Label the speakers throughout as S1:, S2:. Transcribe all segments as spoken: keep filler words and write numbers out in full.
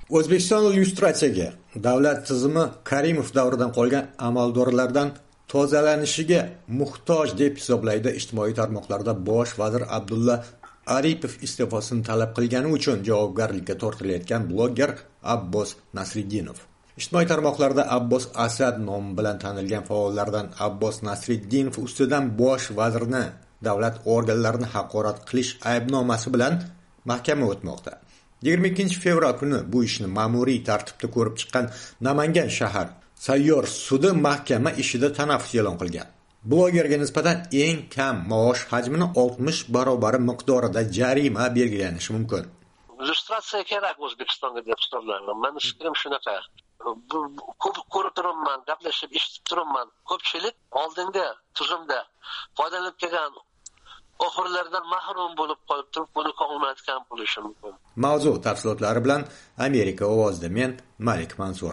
S1: O'zbekiston illyustratsiyaga davlat tizimi Karimov davridan qolgan amaldorlardan tozalanishiga muhtoj deb hisoblaydi. Ijtimoiy tarmoqlarda bosh vazir Abdulla Aripov iste'fosini talab qilgani uchun javobgarlikka tortilayotgan bloger Abbos Nasriddinov. Ijtimoiy tarmoqlarda Abbos Asad nomi bilan tanilgan faollardan Abbos Nasriddinov ustidan bosh vazirni davlat organlarini haqorat qilish aybnomasi bilan mahkama o'tmoqda. yigirma ikkinchi fevral kuni bu ishni ma'muriy tartibda ko'rib chiqqan Namangan shahar sayyor sudi mahkama ishida tanaffus e'lon qilgan. Blogerga nisbatan eng kam maosh hajmini oltmish barobari miqdorida jarima belgilanishi mumkin.
S2: Illyustratsiya kerak O'zbekistonga deb hisoblayman. Meni fikrim shunaqa. Bu ko'p ko'rib turibman, gaplashib, eshitib turibman. Ko'pchilik oldingi tuzumda foydalanib kelgan oxirlardan mahrum bo'lib qolib turib, buni qolmayotgan bo'lishi mumkin.
S1: Mavzu tafsilotlari bilan Amerika ovozida men Malik Mansur.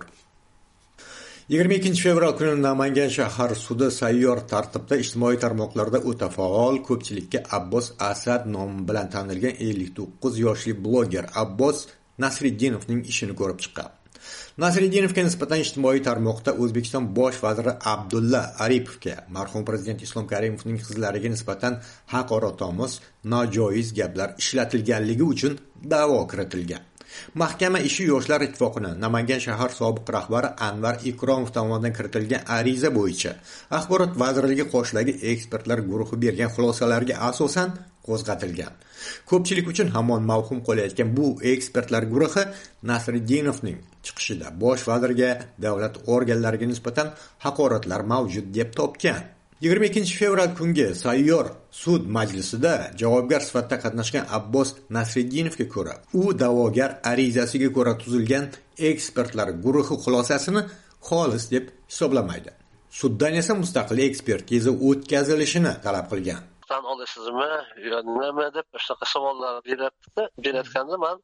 S1: yigirma ikkinchi fevral kuni Namangan shahar sudi sayyor tartibda ijtimoiy tarmoqlarda o'ta faol ko'pchilikka Abbos Asad nomi bilan tanilgan ellik to'qqiz yoshli bloger Abbos Nasriddinovning ishini ko'rib chiqqan. Nasriddinovga nisbatan ijtimoiy tarmoqda O'zbekiston bosh vaziri Abdulla Aripovga, marhum prezident Islom Karimovning qizlariga nisbatan haqoratomuz, nojoiz gaplar ishlatilganligi uchun da'vo kiritilgan. Mahkama ishi Yoshlar ittifoqini Namangan shahar sobiq rahbari Anvar Ikromov tomonidan kiritilgan ariza bo'yicha Axborot vazirligi qoshidagi ekspertlar guruhi bergan xulosalarga asosan qo'zg'atilgan. Ko'pchilik uchun hamon mavhum qolayotgan bu ekspertlar guruhi Nasriddinovning chiqishida bosh vazirga, davlat organlariga nisbatan haqoratlar mavjud deb topgan. yigirma ikkinchi fevral kungi sayyor sud majlisida javobgar sifatida qatnashgan Abbos Nasriddinovga ko'ra, u da'vogar arizasiga ko'ra tuzilgan ekspertlar guruhi xulosasini xolis deb hisoblamaydi. Suddan esa mustaqil ekspertiza o'tkazilishini talab qilgan.
S2: Tan olasizmi, yo nima deb shunaqa savollar beribdi. Berayotganda men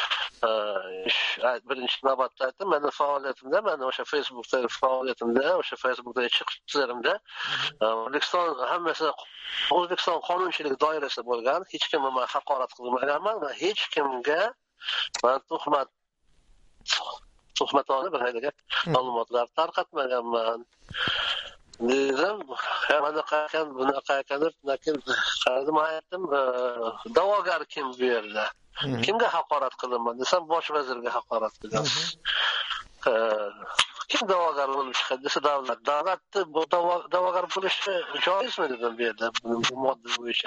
S2: birinchi navbatda aytdim, meni faoliyatimda, meni o'sha Facebookda faoliyatimda, o'sha Facebookda chiqishlarimda O'zbekiston hammasi O'zbekiston qonunchilik doirasida bo'lgan, hech kimni men haqorat qilmaganman va hech kimga men tuhmat tuhmatona bir haydaga ma'lumotlar tarqatmaganman. Dedim, bunaqa ekan, bunaqa ekan deb, lekin qaradim, aytdim, da'vogar kim bu yerda? Kimga haqorat qilaman desam, bosh vazirga haqorat qildim. Kim da'vogar bo'lib chiqadi desa, davlat. Davlatni bu da'vogar bo'lishi joizmi dedim bu yerda, bu modda bo'yicha.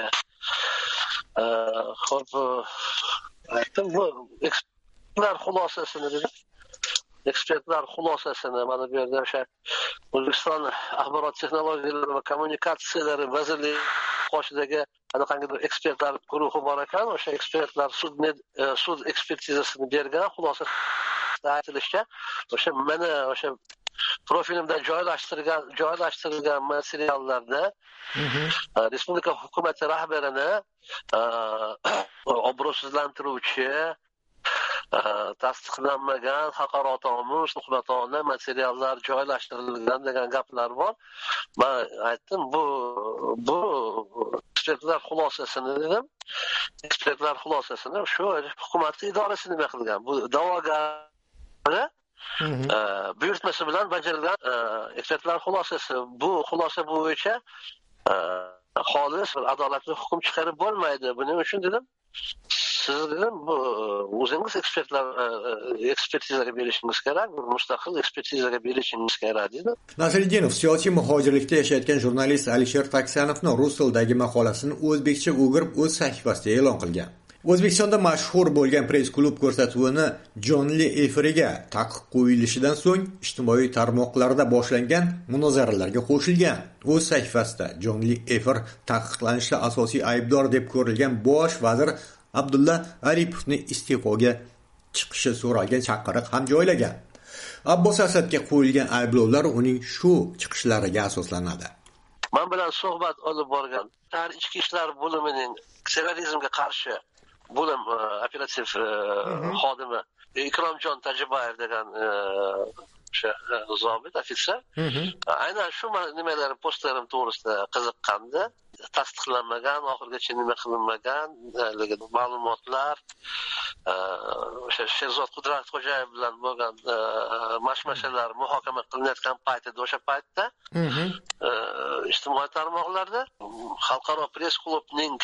S2: Xo'p, aytdim, bu ekspertlar xulosasini dedim. Ekspertlar xulosasini mana bu yerda o'sha O'zbekiston axborot texnologiyalari va kommunikatsiyalari vazirligi qoshidagi qanaqangidir ekspertlar guruhi bor ekan, o'sha ekspertlar sud sud ekspertizasini bergan. Xulosada aytilishicha, o'sha meni o'sha profilimda joylashtirgan joylashtirilgan materiallarda respublika hukumati rahbarini obro'sizlantiruvchi, tasdiqlanmagan, haqoratomuz, tuhmatona materiallar joylashtirilgan degan gaplar bor. Men aytdim, bu bu ekspertlar xulosasini dedim. Ekspertlar xulosasini shu hukumat idorasi nima qilgan? Bu da'vogarni buyurtmasi bilan bajarilgan ekspertlar xulosasi. Bu xulosa bo'yicha xolis bir adolatli hukm chiqarib bo'lmaydi. Buning uchun dedim, siz dedim, bu o'zingiz ekspertlar ekspertizaga berishingiz kerak, bir mustaqil ekspertizaga berishingiz kerak dedi.
S1: Nasriddinov siyosiy muhojirlikda yashayotgan jurnalist Alisher Taksanovning rus tilidagi maqolasini o'zbekcha o'girib o'z sahifasida e'lon qilgan. O'zbekistonda mashhur bo'lgan press-klub ko'rsatuvini jonli efiriga taqiq qo'yilishidan so'ng ijtimoiy tarmoqlarda boshlangan munozaralarga qo'shilgan. O'z sahifasida jonli efir taqiqlanishda asosiy aybdor deb ko'rilgan bosh vazir Abdulla Aripovni iste'foga chiqishi so'ralgan chaqiriq ham joylagan. Abbos Asadga qo'yilgan ayblovlar uning shu chiqishlariga asoslanadi.
S2: Men bilan suhbat olib borgan ichki ishlar bo'limining terrorizmga qarshi bo'lim operativ xodimi Ikromjon Tajibayev degan o'sha zobit ofitser aynan shu nimalar postlarim to'g'risida qiziqqandi. tasdiqlanmagan, oxirigacha nima qilinmagan ma'lumotlar o'sha Sherzod Qudratxo'jayev bilan bo'lgan mashmashalar muhokama qilinayotgan payt edi. O'sha paytda ijtimoiy tarmoqlarda xalqaro press klubning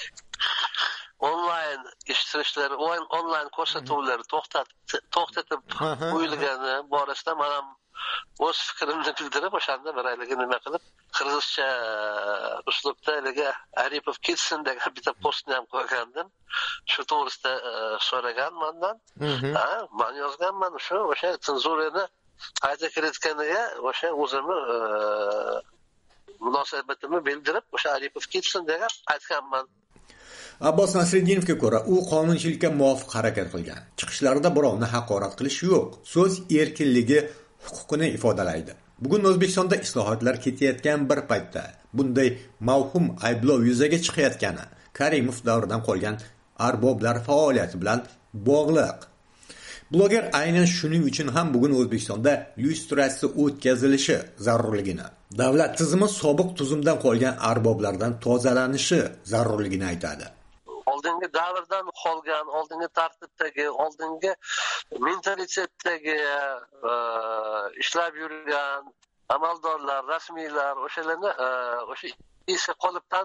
S2: onlayn ishtirishlari, onlayn ko'rsatuvlari to'xtatib qo'yilgani borasida men ham o'z fikrimni bildirib, o'shanda bir aylaga nima qilib, qirg'izcha uslubda aylaga Aripov ketsin degan bitta postni ham qo'ygandim. Shu to'g'risida so'ragan mendan. Ha, men yozganman shu o'sha senzurani qayta kiritganiga o'sha o'zimni munosabatimni bildirib, o'sha Aripov ketsin degan aytganman.
S1: Abbos Nasriddinovga ko'ra, u qonunchilikka muvofiq harakat qilgan. Chiqishlarida birovni haqorat qilish yo'q. So'z erkinligi huquqini ifodalaydi. Bugun O'zbekistonda islohotlar ketayotgan bir paytda bunday mavhum ayblov yuzaga chiqayotgani Karimov davridan qolgan arboblar faoliyati bilan bog'liq. Bloger aynan shuning uchun ham bugun O'zbekistonda lyustratsiya o'tkazilishi zarurligini, davlat tizimi sobiq tuzumdan qolgan arboblardan tozalanishi zarurligini aytadi.
S2: Oldingi davrdan qolgan, oldingi tartibdagi, oldingi mentalitetdagi ishlab yurgan amaldorlar, rasmiylar o'shalarni o'sha eski qolipdan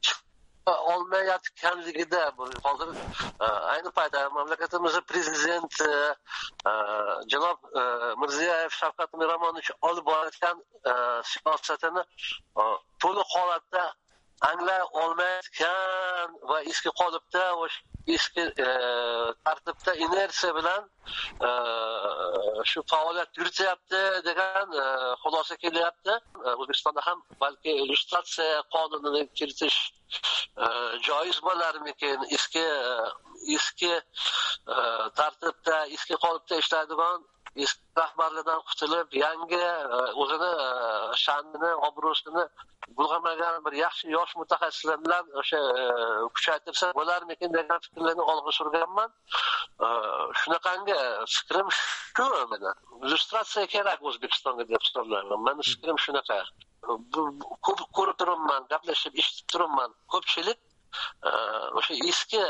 S2: olmayotganligida hozir ayni paytda mamlakatimizning prezidenti janob Mirziyoyev Shavkat Miromonovich olib borayotgan siyosatini to'liq holatda anglay olmayotgan va eski qolipda o'sha eski tartibda inersiya bilan shu faoliyat yurityapti degan xulosa kelyapti. O'zbekistonda ham balki illyustratsiya qonunini kiritish joiz bo'larmikin, eski eski tartibda, eski qolipda ishlaydigan eski rahbarlardan qutulib, yangi o'zini sha'nini, obro'sini bulg'amagan bir yaxshi yosh mutaxassislar bilan o'sha kuchaytirsa bo'larmikin degan fikrlarni olg'a surganman. Shunaqangi fikrim shu meni. Illyustratsiya kerak O'zbekistonga deb hisoblayman. Meni fikrim shunaqa. Ko'p ko'rib turibman, gaplashib, eshitib turibman. Ko'pchilik o'sha eski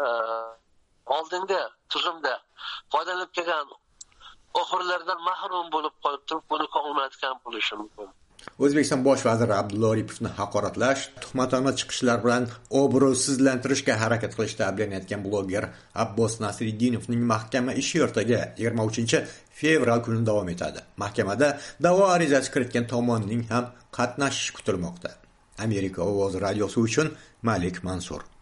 S2: oldingi tuzumda foydalanib kelgan oxirlardan mahrum bo'lib qolib turib, buni qilmayotgan bo'lishi mumkin.
S1: O'zbekiston bosh vaziri Abdulla Oripovni haqoratlash, tuhmatona chiqishlar bilan obro'sizlantirishga harakat qilishda ayblanayotgan bloger Abbos Nasriddinovning mahkama ishi ertaga yigirma uchinchi fevral kuni davom etadi. Mahkamada da'vo arizasi kiritgan tomonning ham qatnashishi kutilmoqda. Amerika ovozi radiosi uchun Malik Mansur.